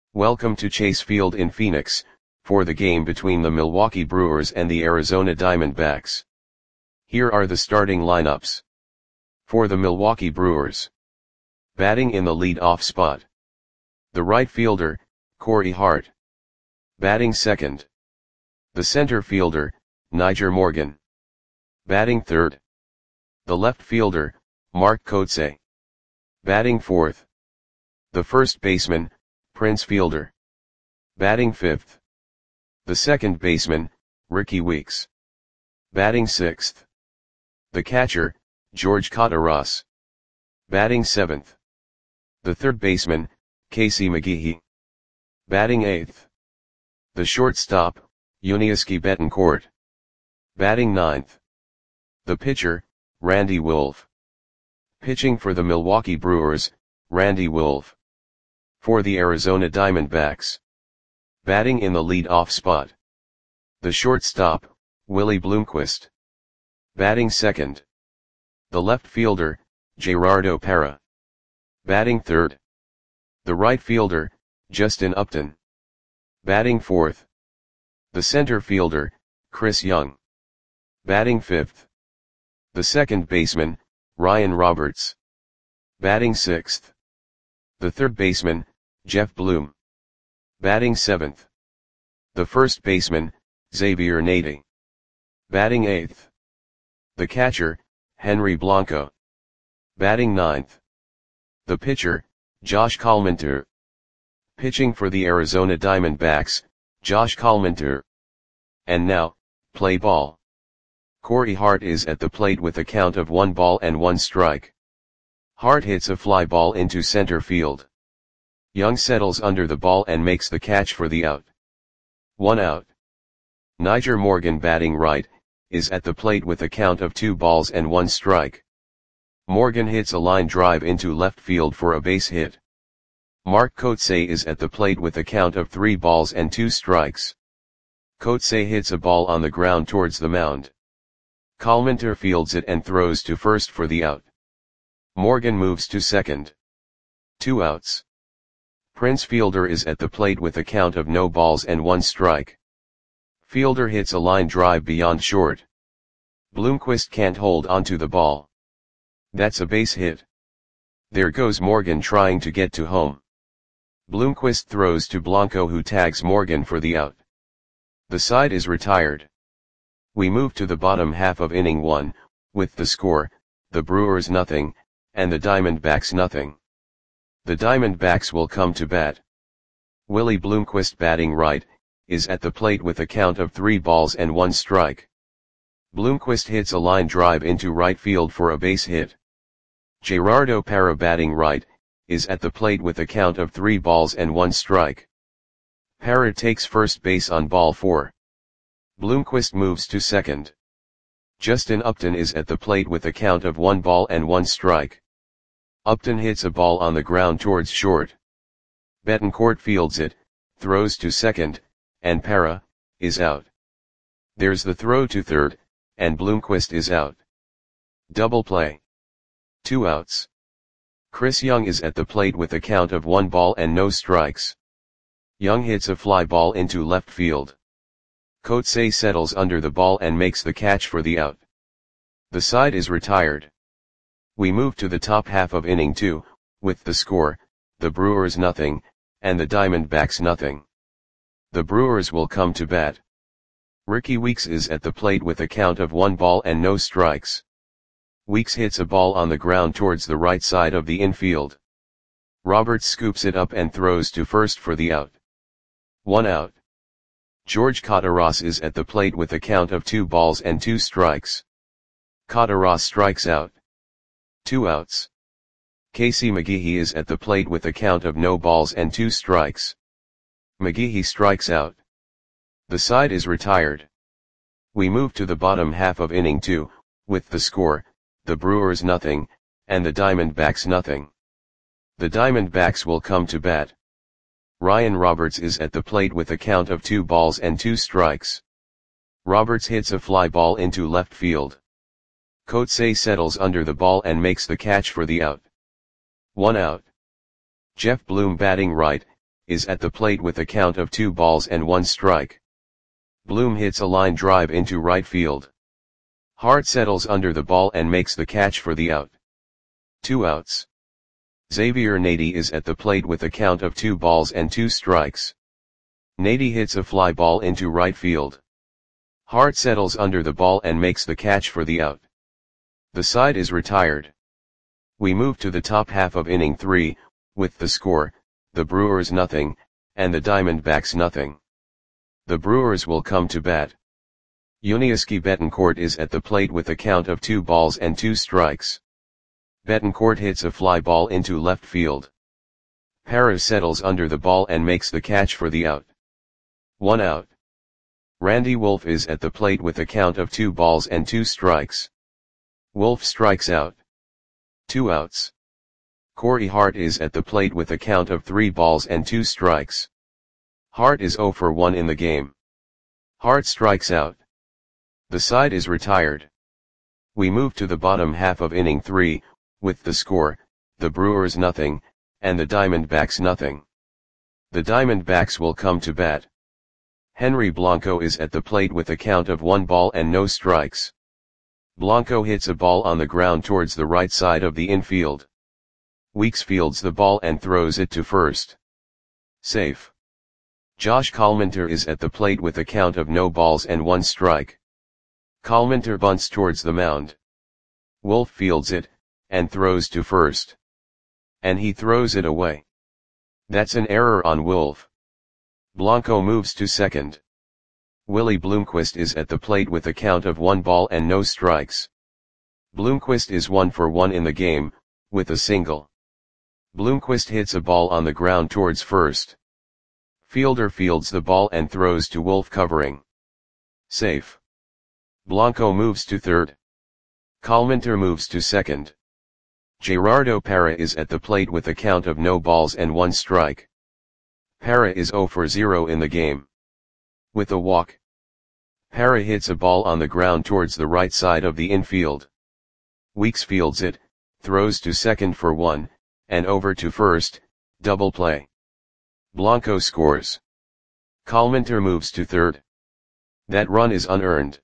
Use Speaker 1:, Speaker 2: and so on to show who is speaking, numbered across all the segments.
Speaker 1: Welcome to Chase Field in Phoenix, for the game between the Milwaukee Brewers and the Arizona Diamondbacks. Here are the starting lineups. For the Milwaukee Brewers. Batting in the lead-off spot. The right fielder, Corey Hart. Batting second. The center fielder, Nyjer Morgan. Batting third. The left fielder, Mark Kotsay. Batting fourth. The first baseman, Prince Fielder. Batting fifth. The second baseman, Rickie Weeks. Batting sixth. The catcher, George Kataras. Batting seventh. The third baseman, Casey McGehee. Batting eighth. The shortstop, Yuniesky Betancourt. Batting ninth. The pitcher, Randy Wolf. Pitching for the Milwaukee Brewers, Randy Wolf. For the Arizona Diamondbacks. Batting in the lead-off spot. The shortstop, Willie Bloomquist. Batting second. The left fielder, Gerardo Parra. Batting third. The right fielder, Justin Upton. Batting fourth. The center fielder, Chris Young. Batting fifth. The second baseman, Ryan Roberts. Batting sixth. The third baseman, Jeff Bloom. Batting seventh. The first baseman, Xavier Nady. Batting eighth. The catcher, Henry Blanco. Batting ninth. The pitcher, Josh Collmenter. Pitching for the Arizona Diamondbacks, Josh Collmenter. And now, play ball. Corey Hart is at the plate with a count of 1-1 Hart hits a fly ball into center field. Young settles under the ball and makes the catch for the out. 1 out. Nyjer Morgan, batting right, is at the plate with a count of 2-1. Morgan hits a line drive into left field for a base hit. Mark Kotsay is at the plate with a count of 3-2. Kotsay hits a ball on the ground towards the mound. Collmenter fields it and throws to first for the out. Morgan moves to second. 2 outs. Prince Fielder is at the plate with a count of 0-1. Fielder hits a line drive beyond short. Bloomquist can't hold onto the ball. That's a base hit. There goes Morgan trying to get to home. Bloomquist throws to Blanco, who tags Morgan for the out. The side is retired. We move to the bottom half of inning 1, with the score, the Brewers 0, and the Diamondbacks 0. The Diamondbacks will come to bat. Willie Bloomquist, batting right, is at the plate with a count of 3-1. Bloomquist hits a line drive into right field for a base hit. Gerardo Parra, batting right, is at the plate with a count of 3-1. Parra takes first base on ball 4. Bloomquist moves to second. Justin Upton is at the plate with a count of 1-1. Upton hits a ball on the ground towards short. Betancourt fields it, throws to second, and Parra is out. There's the throw to third, and Bloomquist is out. Double play. 2 outs. Chris Young is at the plate with a count of 1-0. Young hits a fly ball into left field. Kotsay settles under the ball and makes the catch for the out. The side is retired. We move to the top half of inning 2, with the score, the Brewers 0, and the Diamondbacks 0. The Brewers will come to bat. Rickie Weeks is at the plate with a count of 1-0. Weeks hits a ball on the ground towards the right side of the infield. Roberts scoops it up and throws to first for the out. 1 out. George Kataras is at the plate with a count of 2-2. Kataras strikes out. 2 outs. Casey McGehee is at the plate with a count of 0-2. McGehee strikes out. The side is retired. We move to the bottom half of inning 2, with the score, the Brewers 0, and the Diamondbacks 0. The Diamondbacks will come to bat. Ryan Roberts is at the plate with a count of 2-2. Roberts hits a fly ball into left field. Kotsay settles under the ball and makes the catch for the out. 1 out. Jeff Bloom, batting right, is at the plate with a count of 2 balls and 1 strike. Bloom hits a line drive into right field. Hart settles under the ball and makes the catch for the out. 2 outs. Xavier Nady is at the plate with a count of 2 balls and 2 strikes. Nady hits a fly ball into right field. Hart settles under the ball and makes the catch for the out. The side is retired. We move to the top half of inning 3, with the score, the Brewers nothing, and the Diamondbacks nothing. The Brewers will come to bat. Yuniesky Betancourt is at the plate with a count of 2 balls and 2 strikes. Betancourt hits a fly ball into left field. Parra settles under the ball and makes the catch for the out. 1 out. Randy Wolf is at the plate with a count of 2 balls and 2 strikes. Wolf strikes out. 2 outs. Corey Hart is at the plate with a count of 3 balls and 2 strikes. Hart is 0 for 1 in the game. Hart strikes out. The side is retired. We move to the bottom half of inning 3, with the score, the Brewers nothing, and the Diamondbacks nothing. The Diamondbacks will come to bat. Henry Blanco is at the plate with a count of 1 ball and no strikes. Blanco hits a ball on the ground towards the right side of the infield. Weeks fields the ball and throws it to first. Safe. Josh Collmenter is at the plate with a count of no balls and 1 strike. Collmenter bunts towards the mound. Wolf fields it, and throws to first. And he throws it away. That's an error on Wolf. Blanco moves to second. Willie Bloomquist is at the plate with a count of 1 ball and no strikes. Bloomquist is 1 for 1 in the game, with a single. Bloomquist hits a ball on the ground towards first. Fielder fields the ball and throws to Wolf covering. Safe. Blanco moves to third. Collmenter moves to second. Gerardo Parra is at the plate with a count of no balls and 1 strike. Parra is 0 for 0 in the game. With a walk. Parra hits a ball on the ground towards the right side of the infield. Weeks fields it, throws to second for 1, and over to first, double play. Blanco scores. Collmenter moves to third. That run is unearned.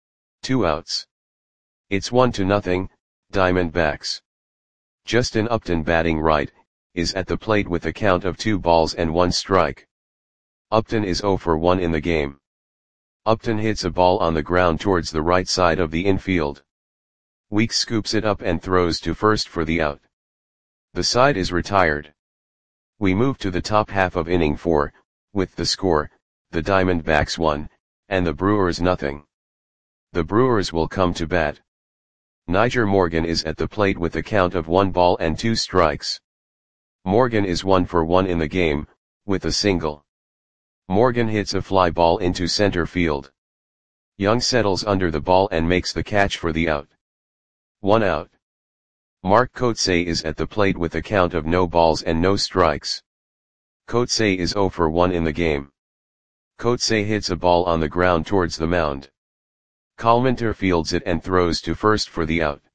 Speaker 1: 2 outs. It's 1-0, Diamondbacks. Justin Upton batting right, is at the plate with a count of 2 balls and 1 strike. Upton is 0 for 1 in the game. Upton hits a ball on the ground towards the right side of the infield. Weeks scoops it up and throws to first for the out. The side is retired. We move to the top half of inning 4, with the score, the Diamondbacks 1, and the Brewers nothing. The Brewers will come to bat. Nyjer Morgan is at the plate with a count of 1 ball and 2 strikes. Morgan is 1 for 1 in the game, with a single. Morgan hits a fly ball into center field. Young settles under the ball and makes the catch for the out. 1 out. Mark Kotsay is at the plate with a count of no balls and no strikes. Kotsay is 0 for 1 in the game. Kotsay hits a ball on the ground towards the mound. Collmenter fields it and throws to first for the out.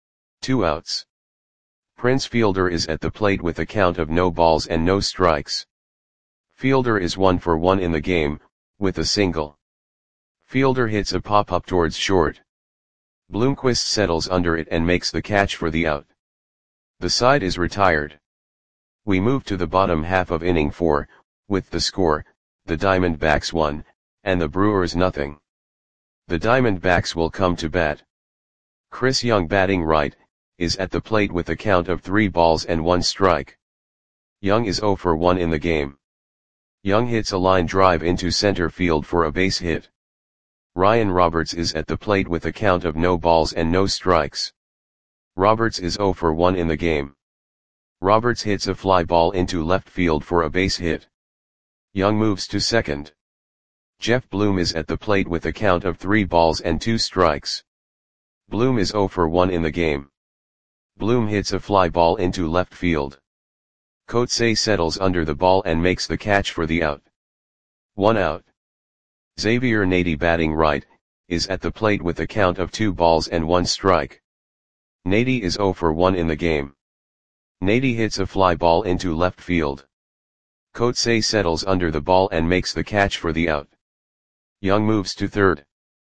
Speaker 1: 2 outs. Prince Fielder is at the plate with a count of no balls and no strikes. Fielder is 1 for 1 in the game, with a single. Fielder hits a pop-up towards short. Bloomquist settles under it and makes the catch for the out. The side is retired. We move to the bottom half of inning 4, with the score, the Diamondbacks 1, and the Brewers nothing. The Diamondbacks will come to bat. Chris Young batting right, is at the plate with a count of 3 balls and 1 strike. Young is 0 for 1 in the game. Young hits a line drive into center field for a base hit. Ryan Roberts is at the plate with a count of no balls and no strikes. Roberts is 0 for 1 in the game. Roberts hits a fly ball into left field for a base hit. Young moves to second. Jeff Bloom is at the plate with a count of 3 balls and 2 strikes. Bloom is 0 for 1 in the game. Bloom hits a fly ball into left field. Kotsay settles under the ball and makes the catch for the out. 1 out. Xavier Nady batting right, is at the plate with a count of 2 balls and 1 strike. Nady is 0 for 1 in the game. Nady hits a fly ball into left field. Coetzee settles under the ball and makes the catch for the out. Young moves to third.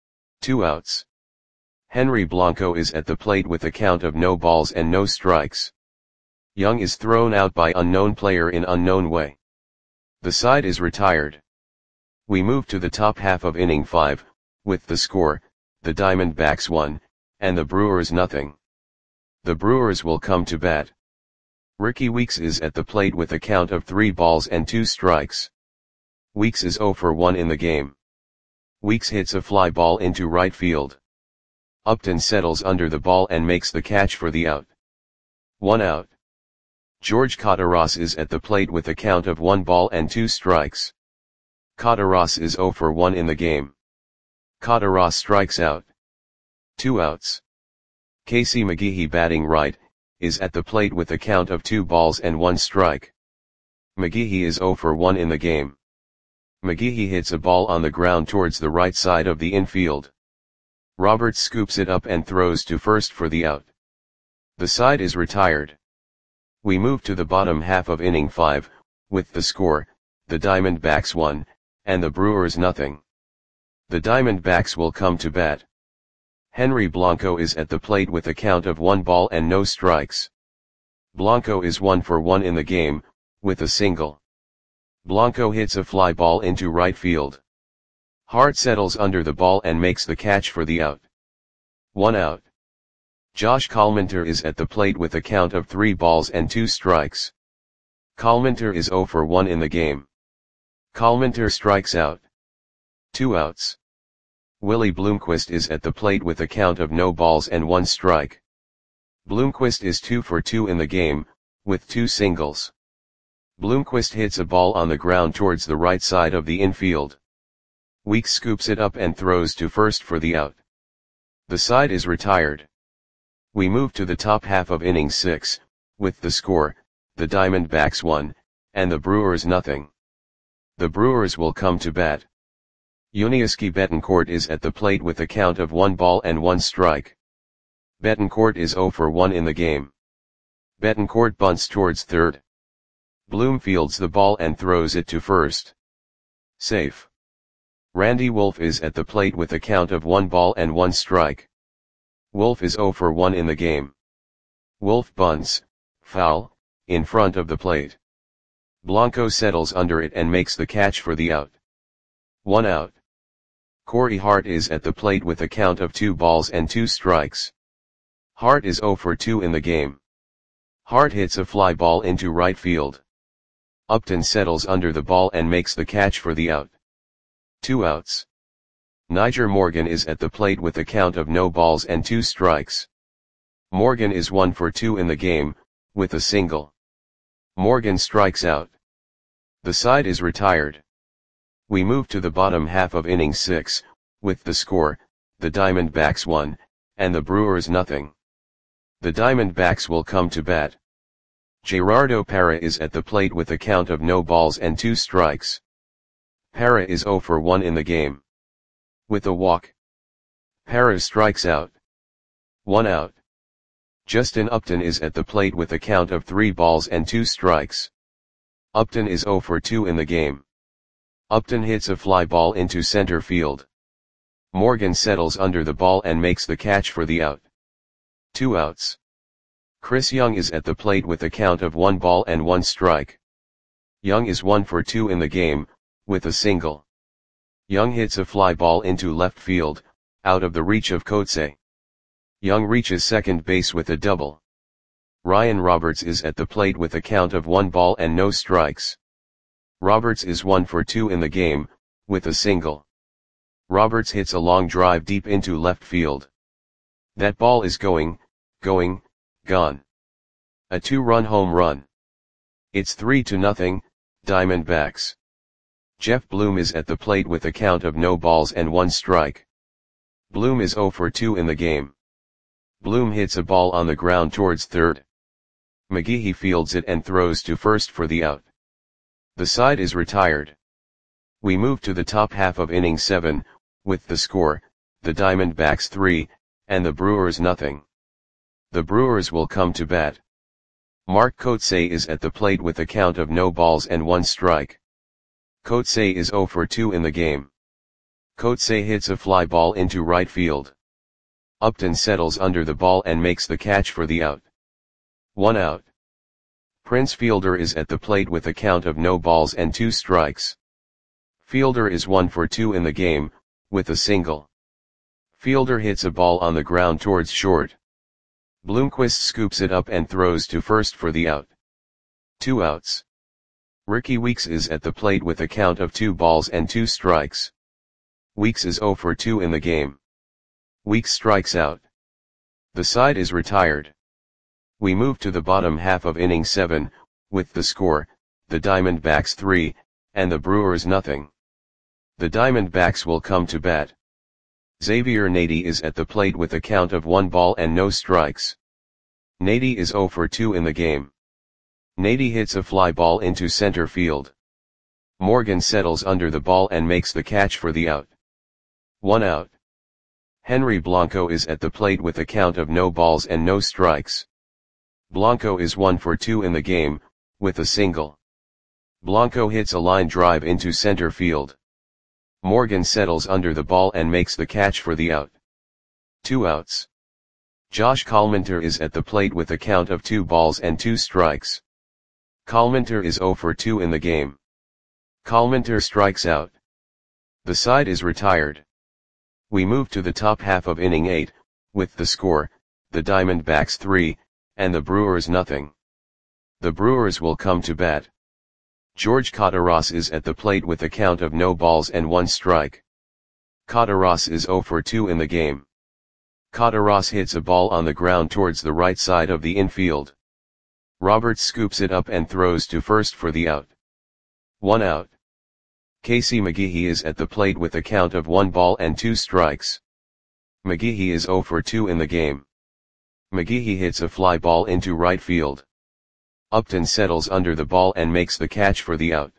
Speaker 1: 2 outs. Henry Blanco is at the plate with a count of no balls and no strikes. Young is thrown out by unknown player in unknown way. The side is retired. We move to the top half of inning 5, with the score, the Diamondbacks 1, and the Brewers nothing. The Brewers will come to bat. Ricky Weeks is at the plate with a count of 3 balls and 2 strikes. Weeks is 0 for 1 in the game. Weeks hits a fly ball into right field. Upton settles under the ball and makes the catch for the out. 1 out. George Cotaras is at the plate with a count of 1 ball and 2 strikes. Cotaras is 0 for 1 in the game. Cotaras strikes out. 2 outs. Casey McGehee, batting right, is at the plate with a count of 2 balls and 1 strike. McGehee is 0 for 1 in the game. McGehee hits a ball on the ground towards the right side of the infield. Roberts scoops it up and throws to first for the out. The side is retired. We move to the bottom half of inning 5, with the score, the Diamondbacks 1, and the Brewers nothing. The Diamondbacks will come to bat. Henry Blanco is at the plate with a count of 1 ball and no strikes. Blanco is 1 for 1 in the game, with a single. Blanco hits a fly ball into right field. Hart settles under the ball and makes the catch for the out. 1 out. Josh Collminter is at the plate with a count of 3 balls and 2 strikes. Collminter is 0 for 1 in the game. Collminter strikes out. 2 outs. Willie Bloomquist is at the plate with a count of no balls and 1 strike. Bloomquist is 2 for 2 in the game, with 2 singles. Bloomquist hits a ball on the ground towards the right side of the infield. Weeks scoops it up and throws to first for the out. The side is retired. We move to the top half of inning 6, with the score, the Diamondbacks 1, and the Brewers nothing. The Brewers will come to bat. Yuniesky Betancourt is at the plate with a count of 1 ball and 1 strike. Betancourt is 0 for 1 in the game. Betancourt bunts towards third. Bloom fields the ball and throws it to first. Safe. Randy Wolf is at the plate with a count of 1 ball and 1 strike. Wolf is 0 for 1 in the game. Wolf bunts, foul, in front of the plate. Blanco settles under it and makes the catch for the out. 1 out. Corey Hart is at the plate with a count of 2 balls and 2 strikes. Hart is 0 for 2 in the game. Hart hits a fly ball into right field. Upton settles under the ball and makes the catch for the out. 2 outs. Niger Morgan is at the plate with a count of no balls and 2 strikes. Morgan is 1 for 2 in the game, with a single. Morgan strikes out. The side is retired. We move to the bottom half of inning 6, with the score, the Diamondbacks 1, and the Brewers nothing. The Diamondbacks will come to bat. Gerardo Parra is at the plate with a count of no balls and 2 strikes. Parra is 0 for 1 in the game. With a walk. Parra strikes out. 1 out. Justin Upton is at the plate with a count of 3 balls and 2 strikes. Upton is 0 for 2 in the game. Upton hits a fly ball into center field. Morgan settles under the ball and makes the catch for the out. 2 outs. Chris Young is at the plate with a count of 1 ball and 1 strike. Young is 1 for 2 in the game, with a single. Young hits a fly ball into left field, out of the reach of Coetzee. Young reaches second base with a double. Ryan Roberts is at the plate with a count of 1 ball and no strikes. Roberts is 1 for 2 in the game, with a single. Roberts hits a long drive deep into left field. That ball is gone. A 2-run home run. It's 3-0, Diamondbacks. Jeff Bloom is at the plate with a count of no balls and 1 strike. Bloom is 0 for 2 in the game. Bloom hits a ball on the ground towards third. McGehee fields it and throws to first for the out. The side is retired. We move to the top half of inning 7, with the score, the Diamondbacks 3, and the Brewers nothing. The Brewers will come to bat. Mark Kotsay is at the plate with a count of no balls and 1 strike. Kotsay is 0 for 2 in the game. Kotsay hits a fly ball into right field. Upton settles under the ball and makes the catch for the out. 1 out. Prince Fielder is at the plate with a count of no balls and 2 strikes. Fielder is 1 for 2 in the game, with a single. Fielder hits a ball on the ground towards short. Bloomquist scoops it up and throws to first for the out. 2 outs. Rickie Weeks is at the plate with a count of 2 balls and 2 strikes. Weeks is 0 for 2 in the game. Weeks strikes out. The side is retired. We move to the bottom half of inning 7, with the score, the Diamondbacks 3, and the Brewers nothing. The Diamondbacks will come to bat. Xavier Nady is at the plate with a count of 1 ball and no strikes. Nady is 0 for 2 in the game. Nady hits a fly ball into center field. Morgan settles under the ball and makes the catch for the out. 1 out. Henry Blanco is at the plate with a count of no balls and no strikes. Blanco is 1 for 2 in the game, with a single. Blanco hits a line drive into center field. Morgan settles under the ball and makes the catch for the out. 2 outs. Josh Collmenter is at the plate with a count of 2 balls and 2 strikes. Collmenter is 0 for 2 in the game. Collmenter strikes out. The side is retired. We move to the top half of inning 8, with the score, the Diamondbacks 3, and the Brewers nothing. The Brewers will come to bat. George Kottaras is at the plate with a count of no balls and 1 strike. Kottaras is 0 for 2 in the game. Kottaras hits a ball on the ground towards the right side of the infield. Roberts scoops it up and throws to first for the out. 1 out. Casey McGehee is at the plate with a count of 1 ball and 2 strikes. McGehee is 0 for 2 in the game. McGehee hits a fly ball into right field. Upton settles under the ball and makes the catch for the out.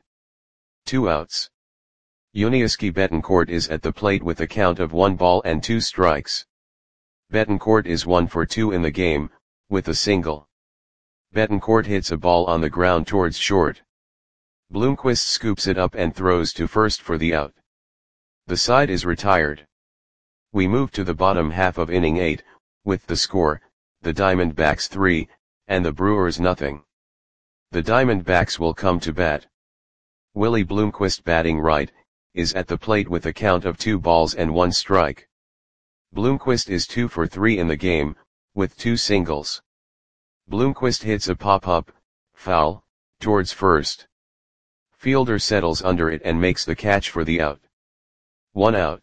Speaker 1: 2 outs. Yuniesky Betancourt is at the plate with a count of 1 ball and 2 strikes. Betancourt is 1 for 2 in the game, with a single. Betancourt hits a ball on the ground towards short. Bloomquist scoops it up and throws to first for the out. The side is retired. We move to the bottom half of inning 8, with the score, the Diamondbacks 3, and the Brewers nothing. The Diamondbacks will come to bat. Willie Bloomquist, batting right, is at the plate with a count of 2 balls and 1 strike. Bloomquist is 2 for 3 in the game, with 2 singles. Bloomquist hits a pop-up, foul, towards first. Fielder settles under it and makes the catch for the out. 1 out.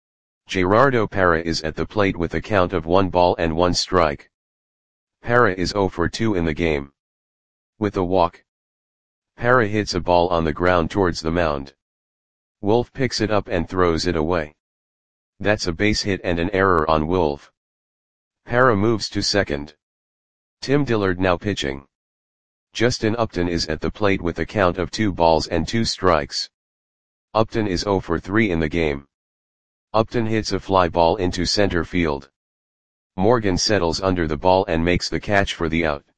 Speaker 1: Gerardo Parra is at the plate with a count of 1 ball and 1 strike. Parra is 0 for 2 in the game. With a walk. Parra hits a ball on the ground towards the mound. Wolf picks it up and throws it away. That's a base hit and an error on Wolf. Parra moves to second. Tim Dillard now pitching. Justin Upton is at the plate with a count of 2 balls and 2 strikes. Upton is 0 for 3 in the game. Upton hits a fly ball into center field. Morgan settles under the ball and makes the catch for the out.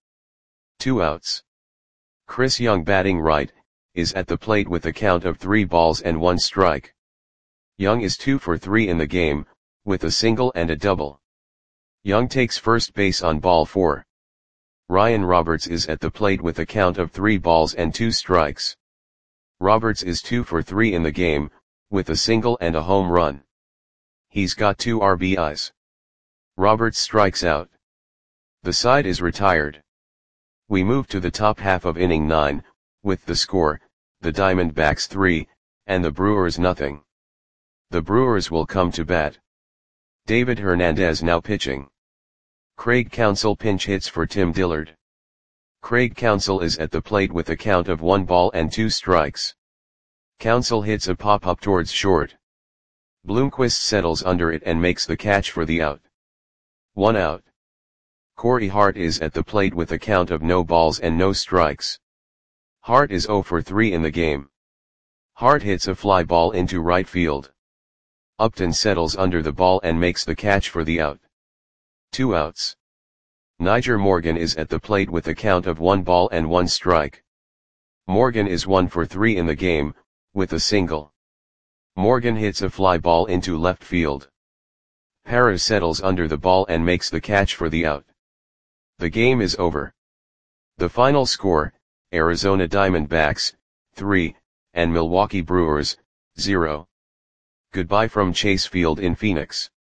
Speaker 1: 2 outs. Chris Young, batting right, is at the plate with a count of 3 balls and 1 strike. Young is 2 for 3 in the game, with a single and a double. Young takes first base on ball 4. Ryan Roberts is at the plate with a count of 3 balls and 2 strikes. Roberts is 2 for 3 in the game, with a single and a home run. He's got 2 RBIs. Roberts strikes out. The side is retired. We move to the top half of inning 9, with the score, the Diamondbacks 3, and the Brewers nothing. The Brewers will come to bat. David Hernandez now pitching. Craig Counsell pinch hits for Tim Dillard. Craig Counsell is at the plate with a count of 1 ball and 2 strikes. Counsell hits a pop-up towards short. Bloomquist settles under it and makes the catch for the out. 1 out. Corey Hart is at the plate with a count of no balls and no strikes. Hart is 0 for 3 in the game. Hart hits a fly ball into right field. Upton settles under the ball and makes the catch for the out. 2 outs. Nyjer Morgan is at the plate with a count of 1 ball and 1 strike. Morgan is 1 for 3 in the game, with a single. Morgan hits a fly ball into left field. Parra settles under the ball and makes the catch for the out. The game is over. The final score, Arizona Diamondbacks, 3, and Milwaukee Brewers, 0. Goodbye from Chase Field in Phoenix.